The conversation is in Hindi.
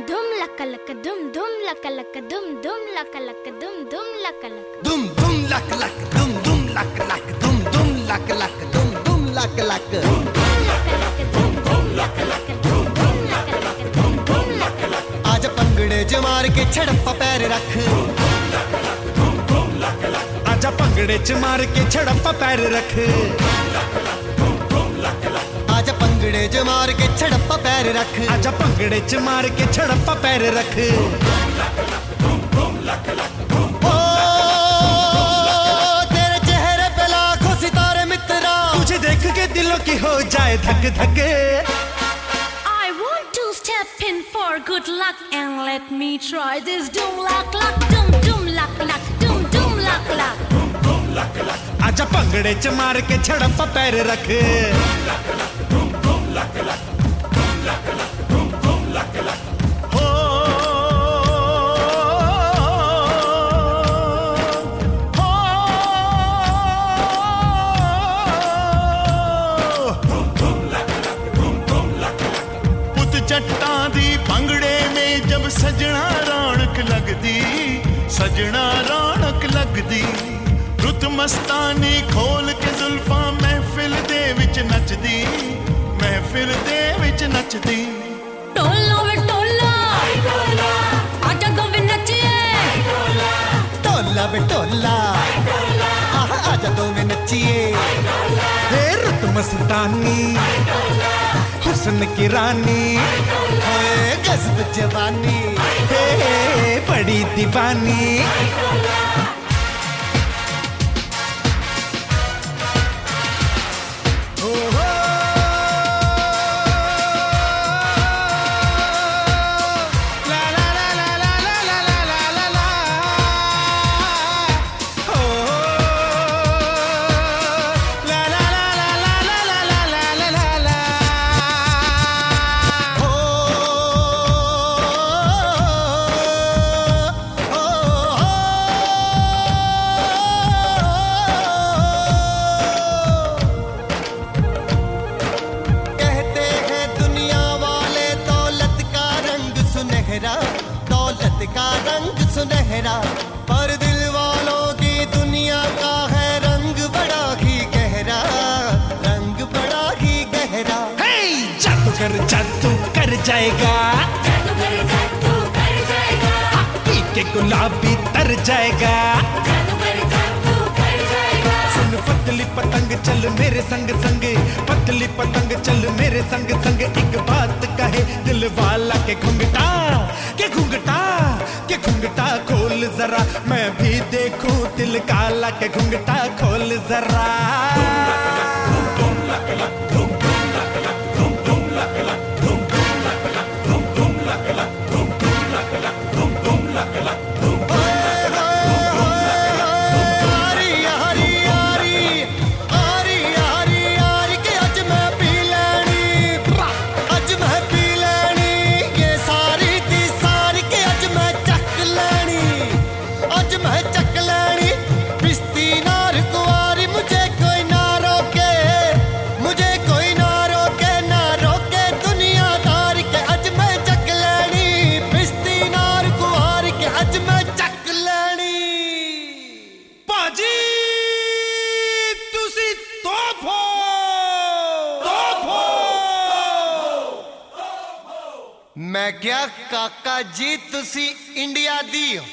धुम लक लक धुम धुम लक लक धुम धुम लक लक धुम धुम लक लक धुम धुम लक लक धुम धुम लक लक धुम धुम लक लक धुम धुम लक लक धुम धुम लक लक धुम धुम लक लक धुम धुम लक लक आज पंगड़े च मार के छड़प्पा पैर रख आजा पंगड़े च मार के छड़प्पा पैर रख आज पंगड़े च मार के छड़प्पा पैर रख आजा पंगड़े च मार के छड़प्पा पैर रख ओ तेरे चेहरे पे लाखों सितारे मित्रा तुझे देख के दिलों की हो जाए धक धक I want to step in for good luck and let me try this doom luck luck doom doom luck luck doom doom luck luck आजा पंगड़े च मार के छड़प्पा पैर रख हो पुत जट्टां दी पंगड़े में जब सजना रौनक लगदी सजना रौनक लगदी रुत मस्तानी खोल के जुल्फां महफिल दे विच नचदी महफिल दे विच नचदी टोला वे टोला आजा गोवे नचिए टोला बे टोला आजा दो में नचिए हे रुत मस्तानी हुस्न की रानी ओए गज़ब जवानी हे बड़ी दीवानी दौलत का रंग सुनहरा पर दिल वालों की दुनिया का है रंग बड़ा ही गहरा रंग बड़ा ही गहरा हे जादू कर जाएगा पी के गुलाबी तर जाएगा सुन पतली पतंग चल मेरे संग संग पतली पतंग चल मेरे संग संग एक बात कहे दिल वाला के घुंघटा खोल जरा मैं भी देखूं दिल काला के घुंघटा खोल जरा मैं क्या काका जी तुसी इंडिया दी हो